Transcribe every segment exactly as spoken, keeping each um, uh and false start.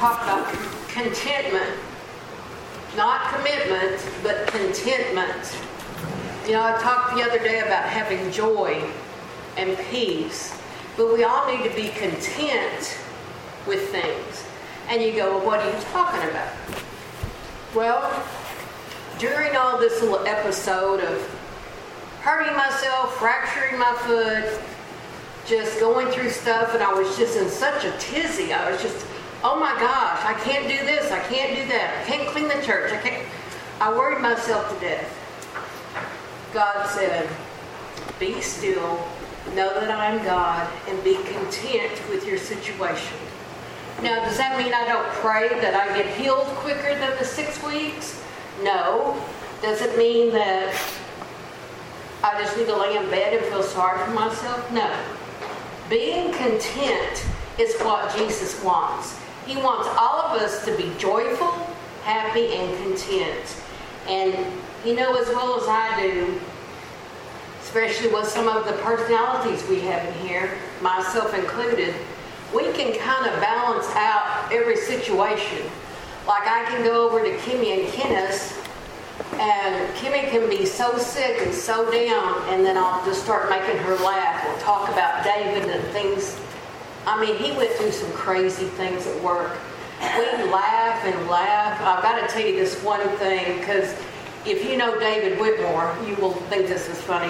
talk about contentment. Not commitment, but contentment. You know, I talked the other day about having joy and peace, but we all need to be content with things. And you go, well, what are you talking about? Well, during all this little episode of hurting myself, fracturing my foot, just going through stuff, and I was just in such a tizzy. I was just, oh my gosh, I can't do this, I can't do that, I can't clean the church, I can't. I worried myself to death. God said, be still, know that I'm God, and be content with your situation. Now, does that mean I don't pray that I get healed quicker than the six weeks? No. Does it mean that I just need to lay in bed and feel sorry for myself? No. Being content is what Jesus wants. He wants all of us to be joyful, happy, and content. And you know as well as I do, especially with some of the personalities we have in here, myself included, we can kind of balance out every situation. Like I can go over to Kimmy and Kenneth, and Kimmy can be so sick and so down, and then I'll just start making her laugh. We'll talk about David and things. I mean, he went through some crazy things at work. We laugh and laugh. I've got to tell you this one thing, because if you know David Whitmore, you will think this is funny.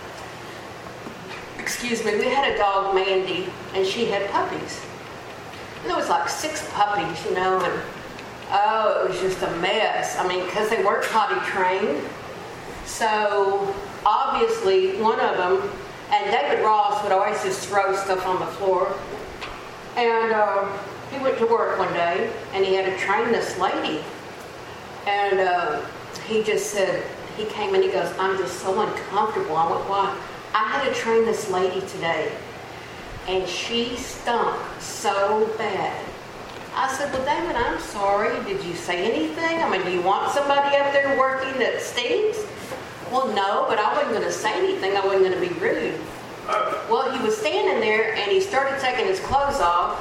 Excuse me, we had a dog, Mandy, and she had puppies. And there was like six puppies, you know, and oh, it was just a mess. I mean, because they weren't potty trained. So, obviously, one of them, and David Ross would always just throw stuff on the floor. And uh, he went to work one day, and he had to train this lady. And uh, he just said, he came and he goes, I'm just so uncomfortable. I went, why? I had to train this lady today, and she stunk so bad. I said, well, David, I'm sorry. Did you say anything? I mean, do you want somebody up there working that stinks? Well, no, but I wasn't going to say anything. I wasn't going to be rude. Well, he was standing there, and he started taking his clothes off,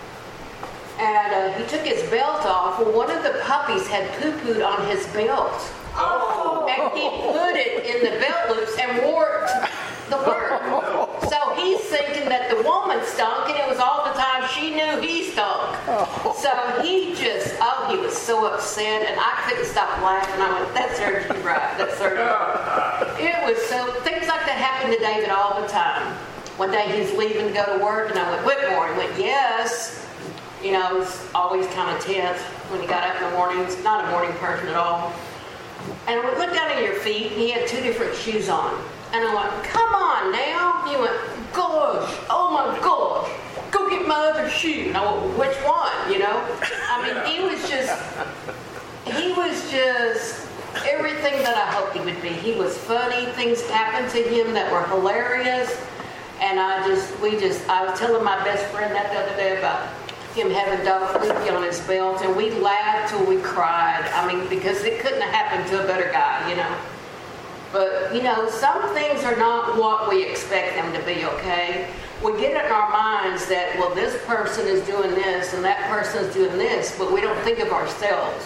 and uh, he took his belt off. Well, one of the puppies had poo-pooed on his belt. Oh. And he put it in the belt loops and wore it to the work. So he's thinking that the woman stunk, and it was all the time she knew he stunk. So he just, oh, he was so upset, and I couldn't stop laughing. I went, that serves you right, that serves you right. It was so, things like that happen to David all the time. One day he's leaving to go to work, and I went, Whitmore. He went, yes. You know, he's always kind of tense when he got up in the morning. He's not a morning person at all. And I went, look down at your feet. He had two different shoes on. And I went, come on now. He went, gosh, oh my gosh, go get my other shoe. And I went, which one, you know? I mean, he was just, he was just everything that I hoped he would be. He was funny. Things happened to him that were hilarious. And I just, we just, I was telling my best friend that the other day about him having dog fluky on his belt, and we laughed till we cried. I mean, because it couldn't have happened to a better guy, you know. But, you know, some things are not what we expect them to be, okay? We get it in our minds that, well, this person is doing this and that person is doing this, but we don't think of ourselves.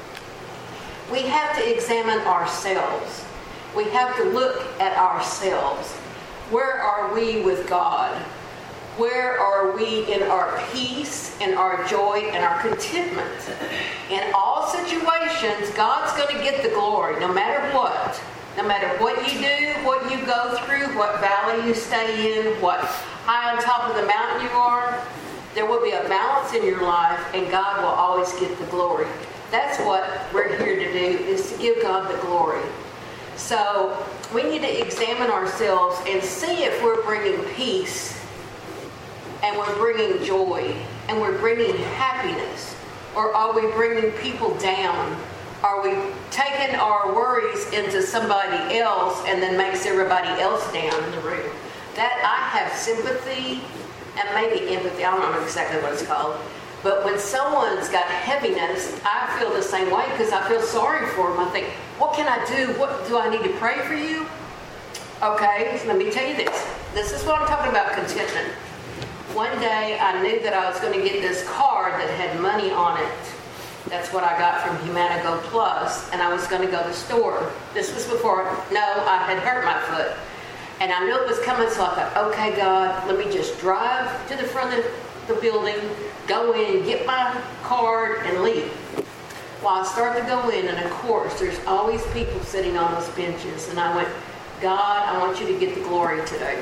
We have to examine ourselves. We have to look at ourselves. Where are we with God? Where are we in our peace and our joy and our contentment? In all situations, God's going to get the glory, no matter what. No matter what you do, what you go through, what valley you stay in, what high on top of the mountain you are, there will be a balance in your life, and God will always get the glory. That's what we're here to do, is to give God the glory. So we need to examine ourselves and see if we're bringing peace, and we're bringing joy, and we're bringing happiness, or are we bringing people down? Are we taking our worries into somebody else and then makes everybody else down in the room? That I have sympathy and maybe empathy. I don't know exactly what it's called. But when someone's got heaviness, I feel the same way because I feel sorry for them. I think, what can I do? What do I need to pray for you? Okay, let me tell you this. This is what I'm talking about, contentment. One day I knew that I was going to get this car. card that had money on it. That's what I got from Humana Go Plus, and I was going to go to the store. This was before, no, I had hurt my foot. And I knew it was coming, so I thought, okay, God, let me just drive to the front of the building, go in, get my card, and leave. Well, I started to go in, and of course, there's always people sitting on those benches. And I went, God, I want you to get the glory today.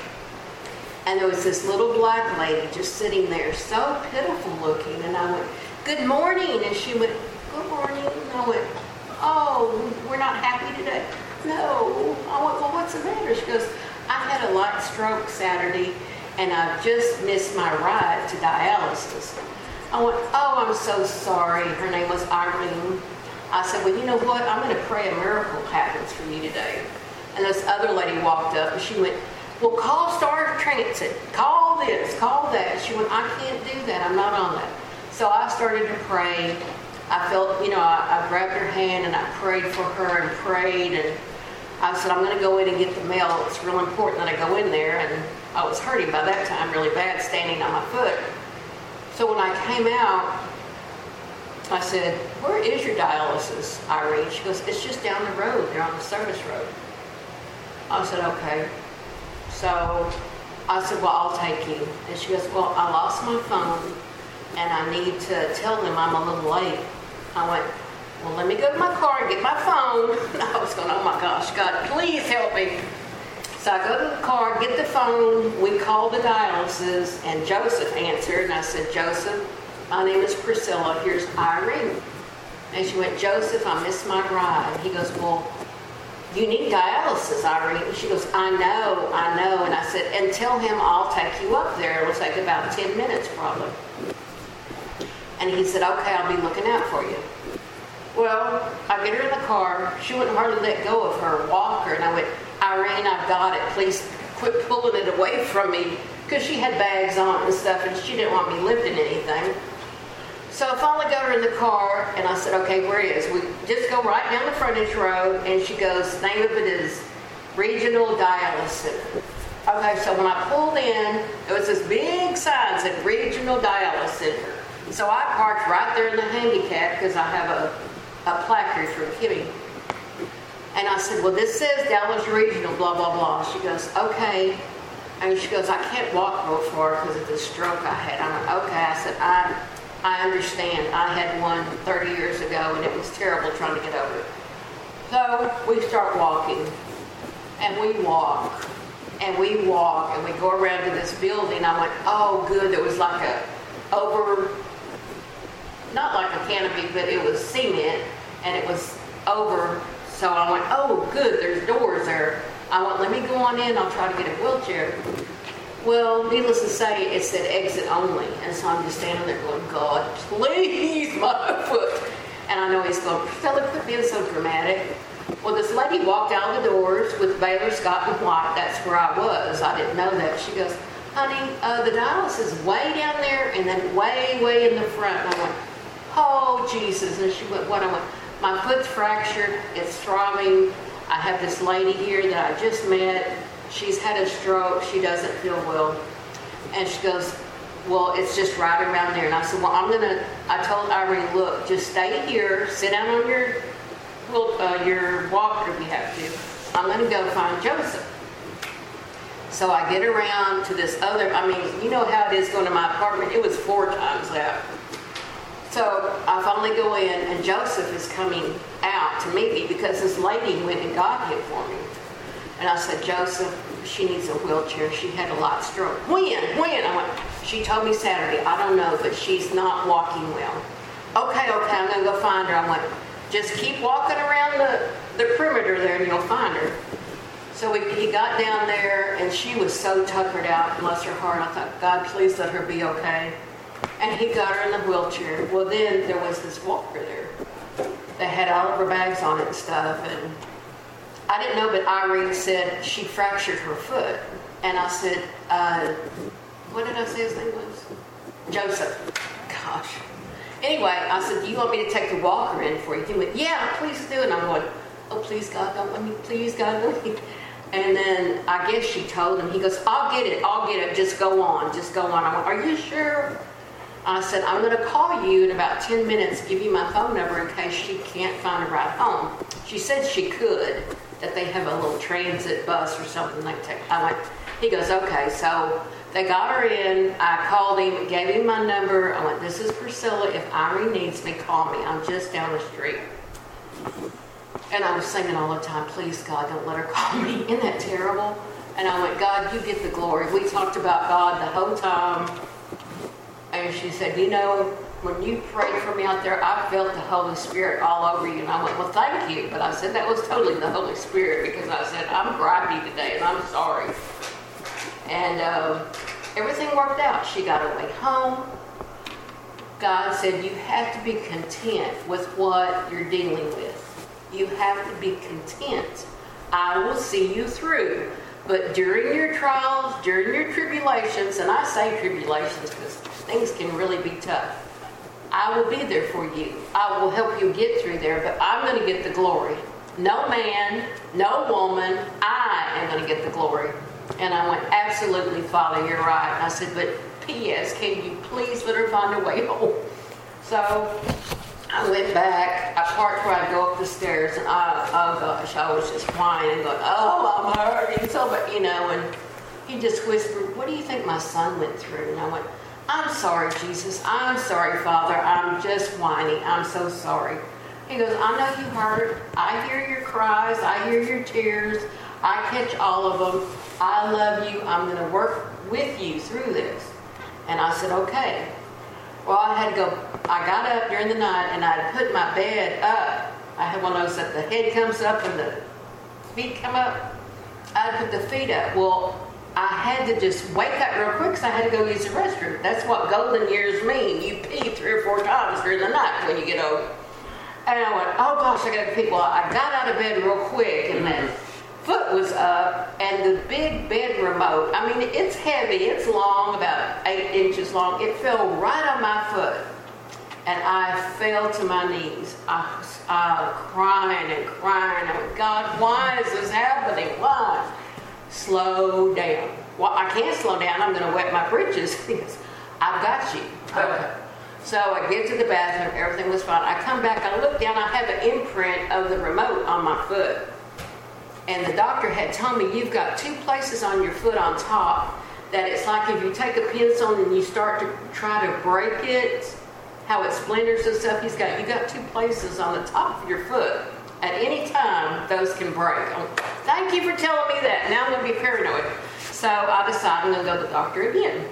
And there was this little black lady just sitting there, so pitiful looking. And I went, good morning. And she went, good morning. And I went, oh, we're not happy today. No. I went, well, what's the matter? She goes, I had a light stroke Saturday, and I've just missed my ride to dialysis. I went, oh, I'm so sorry. Her name was Irene. I said, well, you know what? I'm going to pray a miracle happens for you today. And this other lady walked up, and she went, well, call Star Transit. Call this, call that. She went, I can't do that. I'm not on that. So I started to pray. I felt, you know, I, I grabbed her hand, and I prayed for her and prayed. And I said, I'm going to go in and get the mail. It's real important that I go in there. And I was hurting by that time really bad, standing on my foot. So when I came out, I said, where is your dialysis, Irene? She goes, it's just down the road. They're on the service road. I said, okay. So I said, well, I'll take you. And she goes, well, I lost my phone, and I need to tell them I'm a little late. I went, well, let me go to my car and get my phone. And I was going, oh my gosh, God, please help me. So I go to the car, get the phone. We called the dialysis, and Joseph answered. And I said, Joseph, my name is Priscilla. Here's Irene. And she went, Joseph, I missed my ride. He goes, well, you need dialysis, Irene. She goes, I know, I know. And I said, and tell him I'll take you up there. It'll take about ten minutes probably. And he said, okay, I'll be looking out for you. Well, I get her in the car. She wouldn't hardly let go of her walker. And I went, Irene, I've got it. Please quit pulling it away from me. Because she had bags on and stuff, and she didn't want me lifting anything. So I finally got her in the car, and I said, okay, where is? We just go right down the frontage road, and she goes, the name of it is Regional Dialysis. Okay, so when I pulled in, there was this big sign that said Regional Dialysis Center. So I parked right there in the handicap because I have a, a placard from Kimmy. And I said, well, this says Dallas Regional, blah, blah, blah. She goes, okay. And she goes, I can't walk real far because of the stroke I had. I went, okay. I said, I... I understand. I had one thirty years ago, and it was terrible trying to get over it. So we start walking, and we walk, and we walk, and we go around to this building. I went, oh, good. There was like a over, not like a canopy, but it was cement, and it was over. So I went, oh, good. There's doors there. I went, let me go on in. I'll try to get a wheelchair. Well, needless to say, it said exit only. And so I'm just standing there going, God, please, my foot. And I know he's going, Priscilla, quit being so dramatic. Well, this lady walked out the doors with Baylor Scott and White. That's where I was. I didn't know that. She goes, honey, uh, the dialysis is way down there and then way, way in the front. And I went, oh, Jesus. And she went, what? I went, my foot's fractured. It's throbbing. I have this lady here that I just met. She's had a stroke. She doesn't feel well. And she goes, well, it's just right around there. And I said, well, I'm going to, I told Irene, look, just stay here. Sit down on your, well, uh, your walker if you have to. I'm going to go find Joseph. So I get around to this other, I mean, you know how it is going to my apartment. It was four times that. So I finally go in, and Joseph is coming out to meet me because this lady went and got him for me. And I said, Joseph, she needs a wheelchair. She had a light stroke. When? When? I went, she told me Saturday. I don't know, but she's not walking well. Okay, okay, I'm going to go find her. I went, just keep walking around the, the perimeter there and you'll find her. So we, he got down there, and she was so tuckered out, bless her heart. I thought, God, please let her be okay. And he got her in the wheelchair. Well, then there was this walker there that had all of her bags on it and stuff, and I didn't know, but Irene said she fractured her foot. And I said, uh, what did I say his name was? Joseph. Gosh. Anyway, I said, do you want me to take the walker in for you? He went, yeah, please do. And I'm going, oh, please, God, don't let me. Please, God, don't let me. And then I guess she told him. He goes, I'll get it. I'll get it. Just go on. Just go on. I went, are you sure? I said, I'm going to call you in about ten minutes, give you my phone number in case she can't find a ride home. She said she could, that they have a little transit bus or something they take. I went, he goes, okay. So they got her in. I called him, gave him my number. I went, this is Priscilla. If Irene needs me, call me. I'm just down the street. And I was singing all the time, please, God, don't let her call me. Isn't that terrible? And I went, God, you get the glory. We talked about God the whole time. And she said, you know, when you prayed for me out there, I felt the Holy Spirit all over you. And I went, well, thank you. But I said, that was totally the Holy Spirit, because I said, I'm gripey today and I'm sorry. And uh, everything worked out. She got her way home. God said, you have to be content with what you're dealing with. You have to be content. I will see you through. But during your trials, during your tribulations, and I say tribulations because things can really be tough, I will be there for you. I will help you get through there, but I'm going to get the glory. No man, no woman, I am going to get the glory. And I went, absolutely, Father, you're right. And I said, but P S, can you please let her find a way home? So I went back. I parked where I'd go up the stairs, and I, oh gosh, I was just whining, going, oh, I'm hurting so bad, you know. And he just whispered, what do you think my son went through? And I went, I'm sorry, Jesus. I'm sorry, Father. I'm just whining. I'm so sorry. He goes, I know you hurt. I hear your cries. I hear your tears. I catch all of them. I love you. I'm going to work with you through this. And I said, okay. Well, I had to go. I got up during the night, and I put my bed up. I had one of those that the head comes up and the feet come up. I put the feet up. Well, I had to just wake up real quick because I had to go use the restroom. That's what golden years mean. You pee three or four times during the night when you get old. And I went, oh gosh, I got to pee. Well, I got out of bed real quick, and that foot was up, and the big bed remote, I mean, it's heavy. It's long, about eight inches long. It fell right on my foot, and I fell to my knees. I was uh, crying and crying. I went, God, why is this happening? Why? Slow down. Well, I can't slow down. I'm going to wet my britches. I've got you. Okay. So I get to the bathroom. Everything was fine. I come back. I look down. I have an imprint of the remote on my foot. And the doctor had told me, you've got two places on your foot on top that it's like if you take a pencil and you start to try to break it, how it splinters and stuff. He's got, you got two places on the top of your foot. At any time, those can break. Thank you for telling me that. Now I'm going to be paranoid. So I decided I'm going to go to the doctor again.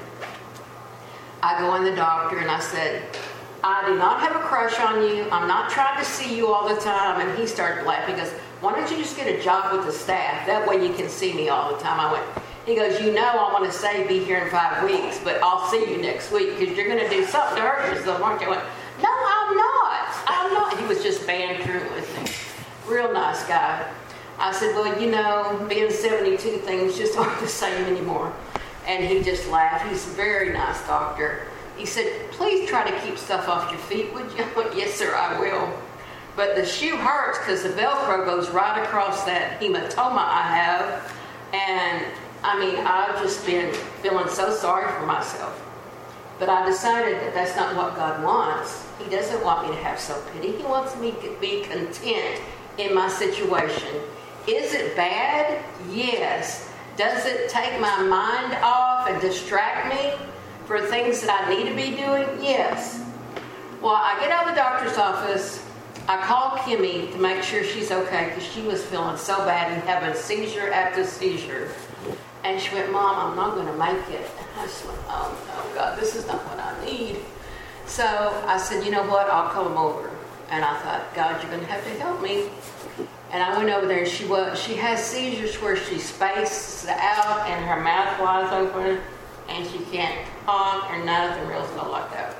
I go in the doctor and I said, I do not have a crush on you. I'm not trying to see you all the time. And he started laughing. He goes, why don't you just get a job with the staff? That way you can see me all the time. I went, he goes, you know I want to say be here in five weeks, but I'll see you next week because you're going to do something to hurt yourself, aren't you? I went, no, I'm not. I'm not. He was just bantering with me. Real nice guy. I said, well, you know, being seventy-two, things just aren't the same anymore. And he just laughed. He's a very nice doctor. He said, please try to keep stuff off your feet, would you? I went, yes, sir, I will. But the shoe hurts because the Velcro goes right across that hematoma I have. And, I mean, I've just been feeling so sorry for myself. But I decided that that's not what God wants. He doesn't want me to have self-pity. He wants me to be content in my situation. Is it bad? Yes. Does it take my mind off and distract me for things that I need to be doing? Yes. Well, I get out of the doctor's office. I call Kimmy to make sure she's okay because she was feeling so bad and having seizure after seizure. And she went, Mom, I'm not going to make it. I just went, oh, no, God, this is not what I need. So I said, you know what? I'll come over. And I thought, God, you're going to have to help me. And I went over there, and she was, she has seizures where she spaces out and her mouth wide open, and she can't talk or nothing real slow like that.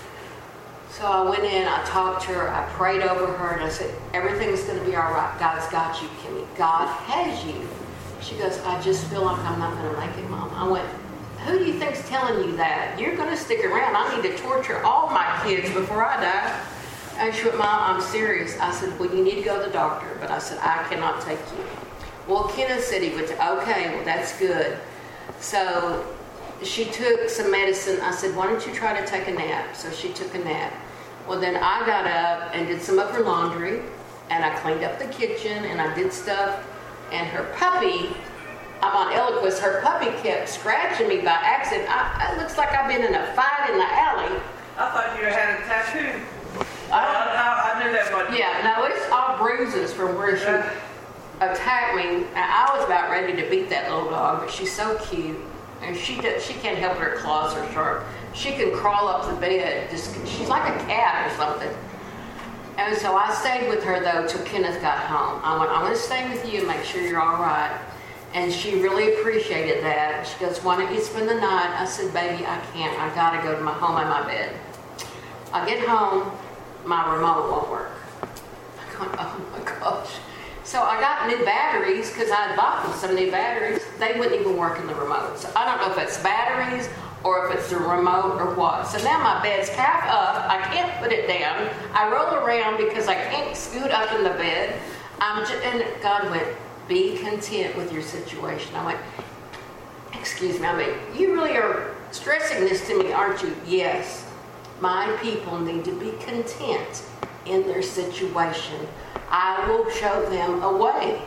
So I went in, I talked to her, I prayed over her, and I said, everything's going to be all right. God's got you, Kimmy. God has you. She goes, I just feel like I'm not going to make it, Mom. I went, who do you think's telling you that? You're going to stick around. I need to torture all my kids before I die. And she went, Mom, I'm serious. I said, well, you need to go to the doctor. But I said, I cannot take you. Well, Kenneth said he would. T- okay, well, that's good. So she took some medicine. I said, why don't you try to take a nap? So she took a nap. Well, then I got up and did some of her laundry, and I cleaned up the kitchen, and I did stuff. And her puppy, I'm on Eliquis, her puppy kept scratching me by accident. I, it looks like I've been in a fight in the alley. I thought you had a tattoo. I, I, I, I knew that much. Yeah, no, it's all bruises from where she Yeah. attacked me. And I was about ready to beat that little dog, but she's so cute. And she does, she can't help her claws are sharp. She can crawl up the bed. Just she's like a cat or something. And so I stayed with her though till Kenneth got home. I went, I'm going to stay with you and make sure you're all right. And she really appreciated that. She goes, why don't you spend the night? I said, baby, I can't. I got to go to my home in my bed. I get home, my remote won't work. I'm going, oh my gosh. So I got new batteries because I had bought them some new batteries. They wouldn't even work in the remote. So I don't know if it's batteries or if it's the remote or what. So now my bed's half up. I can't put it down. I roll around because I can't scoot up in the bed. I'm just, and God went, be content with your situation. I went, excuse me, I mean, you really are stressing this to me, aren't you? Yes. My people need to be content in their situation. I will show them a way.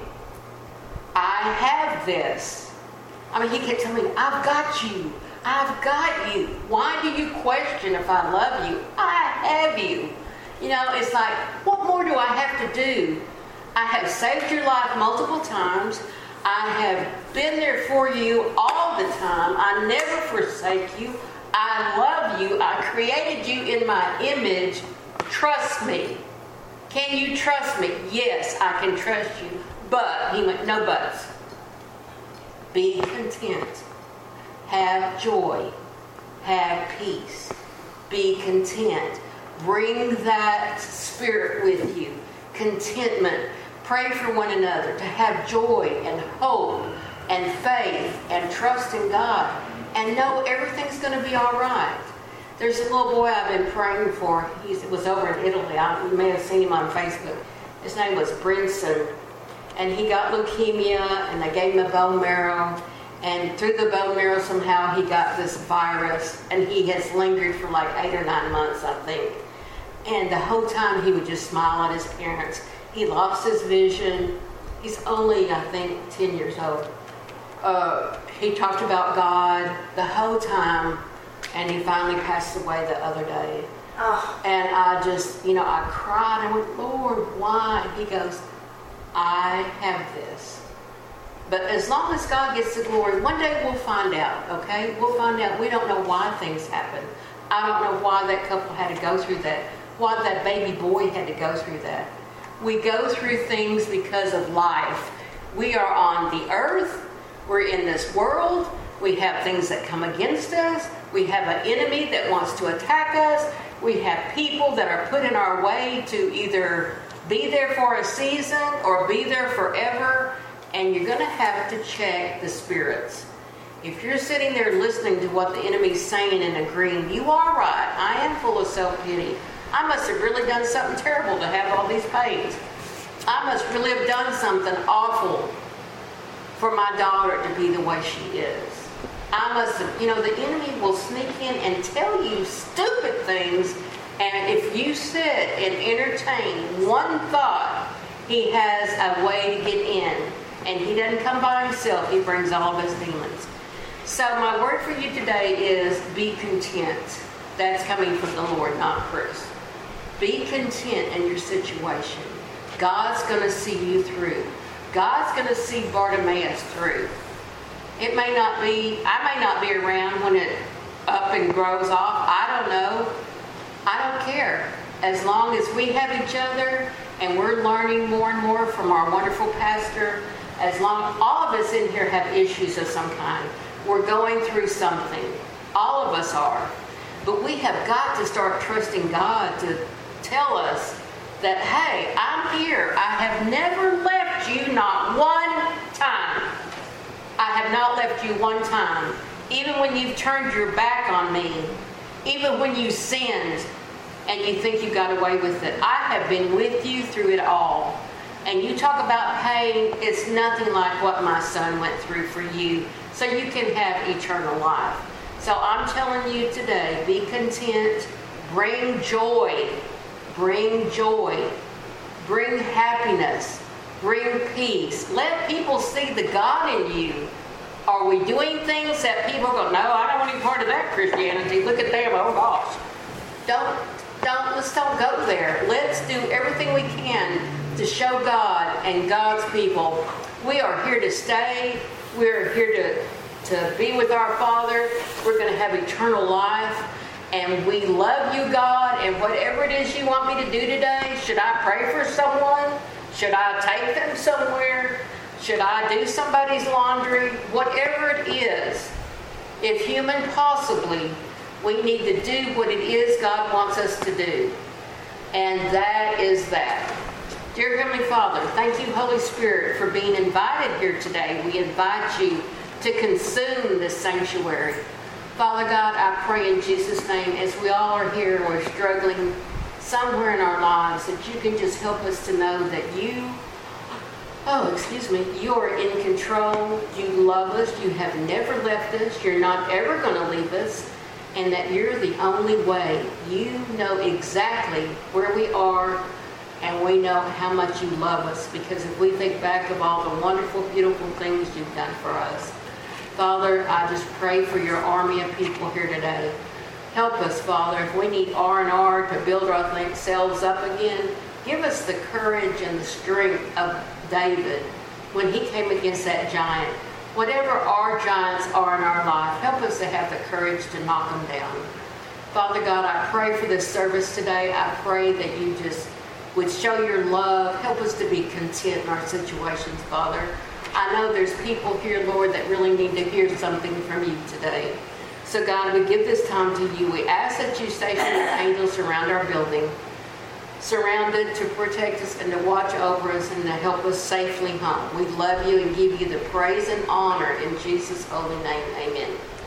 I have this. I mean, he kept telling me, I've got you. I've got you. Why do you question if I love you? I have you. You know, it's like, what more do I have to do? I have saved your life multiple times. I have been there for you all the time. I never forsake you. I love you. I created you in my image. Trust me. Can you trust me? Yes, I can trust you. But, he went, no buts. Be content. Have joy. Have peace. Be content. Bring that spirit with you. Contentment. Pray for one another. To have joy and hope and faith and trust in God. And know everything's going to be all right. There's a little boy I've been praying for. He was over in Italy. I, you may have seen him on Facebook. His name was Brinson. And he got leukemia, and they gave him a bone marrow. And through the bone marrow, somehow he got this virus. And he has lingered for like eight or nine months, I think. And the whole time he would just smile at his parents. He lost his vision. He's only, I think, ten years old. Uh, he talked about God the whole time. And he finally passed away the other day. Oh. And I just, you know, I cried. I went, Lord, why? He goes, I have this. But as long as God gets the glory, one day we'll find out, okay? We'll find out. We don't know why things happen. I don't know why that couple had to go through that, why that baby boy had to go through that. We go through things because of life. We are on the earth. We're in this world. We have things that come against us. We have an enemy that wants to attack us. We have people that are put in our way to either be there for a season or be there forever. And you're going to have to check the spirits. If you're sitting there listening to what the enemy's saying and agreeing, you are right. I am full of self-pity. I must have really done something terrible to have all these pains. I must really have done something awful for my daughter to be the way she is. I must have, you know, the enemy will sneak in and tell you stupid things, and if you sit and entertain one thought, he has a way to get in, and he doesn't come by himself. He brings all of his demons. So my word for you today is be content. That's coming from the Lord, not Chris. Be content in your situation. God's going to see you through. God's going to see Bartimaeus through. It may not be, I may not be around when it up and grows off. I don't know. I don't care. As long as we have each other and we're learning more and more from our wonderful pastor, as long all of us in here have issues of some kind. We're going through something. All of us are. But we have got to start trusting God to tell us that, hey, I'm here. I have never left you, not one time. I have not left you one time. Even when you've turned your back on me, even when you sinned and you think you got away with it, I have been with you through it all. And you talk about pain, it's nothing like what my son went through for you, so you can have eternal life. So I'm telling you today, be content, bring joy, bring joy, bring happiness, bring peace. Let people see the God in you. Are we doing things that people go, no, I don't want any part of that Christianity. Look at them, oh gosh. Don't, don't, let's don't go there. Let's do everything we can to show God and God's people. We are here to stay. We're here to, to be with our Father. We're going to have eternal life. And we love you, God. And whatever it is you want me to do today, should I pray for someone? Should I take them somewhere? Should I do somebody's laundry? Whatever it is, if human possibly, we need to do what it is God wants us to do. And that is that. Dear Heavenly Father, thank you, Holy Spirit, for being invited here today. We invite you to consume this sanctuary. Father God, I pray in Jesus' name, as we all are here, we're struggling somewhere in our lives, that you can just help us to know that you, oh, excuse me, you are in control. You love us. You have never left us. You're not ever going to leave us. And that you're the only way. You know exactly where we are, and we know how much you love us, because if we think back of all the wonderful, beautiful things you've done for us. Father, I just pray for your army of people here today. Help us, Father, if we need R and R to build ourselves up again, give us the courage and the strength of David when he came against that giant. Whatever our giants are in our life, help us to have the courage to knock them down. Father God, I pray for this service today. I pray that you just would show your love. Help us to be content in our situations, Father. I know there's people here, Lord, that really need to hear something from you today. So God, we give this time to you. We ask that you station your angels around our building, surrounded to protect us and to watch over us and to help us safely home. We love you and give you the praise and honor in Jesus' holy name. Amen.